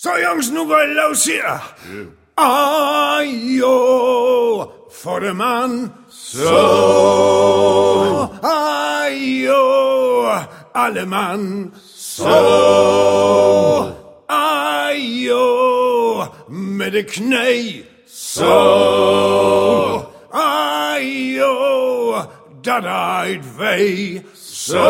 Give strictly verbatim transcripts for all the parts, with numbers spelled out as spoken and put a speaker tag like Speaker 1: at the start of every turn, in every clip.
Speaker 1: So Jungs, nu går jeg los her. Ajo, for det man. Så. Ajo, alle man. Så. Ajo, med det knæ. Så. Ajo, da der et vej. Så.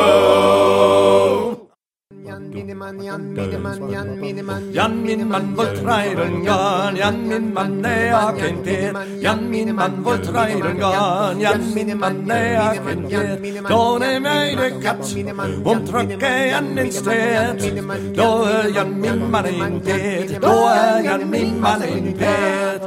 Speaker 2: Jan min man, Jan min man, Jan min man,
Speaker 3: Jan min man wollt reiten gehen, Jan min man näher kennt geht, Jan min man wollt reiten gehen, Jan min man näher kennt geht, då nehm jag det katt und drücke Jan ins Tät, då är Jan min man in Tät, då är Jan min man in Tät.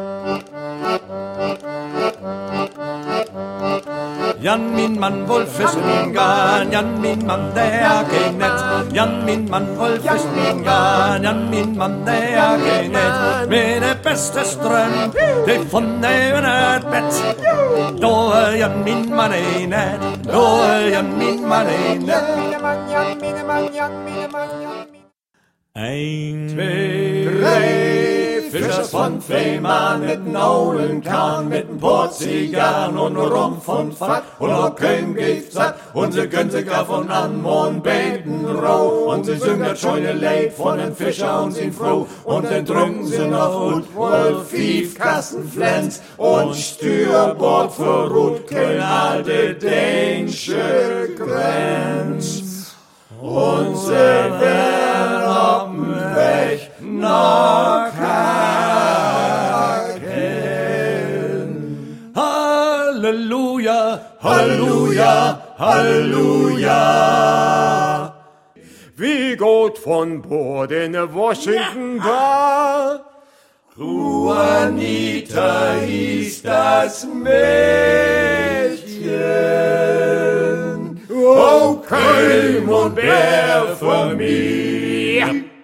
Speaker 3: Jan min man wollt fischen gehen, Jan min man der geht net, Jan min man wollt fischen gehen, Jan min man der geht net, med det bästa ström, det från även ett bett, då är Jan min man är net, då är Jan min man är net. Ein, zwei, drei, Fischers von Fehmarn mit Naulen Kahn, mit n Porzigan und Rumpf und Fack und auch kein Gift satt und sie können sich davon an und beten roh und sie singen das scheune Lied von den Fischer und sind froh und dann drücken sie noch und Wolf, Fief, Kassenflenz und Stürbord verruht kein alte dänische Grenz und sie werden auf dem Weg nach Haken. Halleluja, Halleluja, Halleluja.
Speaker 4: Wie Gott von Bord in Washington war.
Speaker 3: Juanita hieß das Mädchen.
Speaker 4: Oh, Köln und Bär für mich.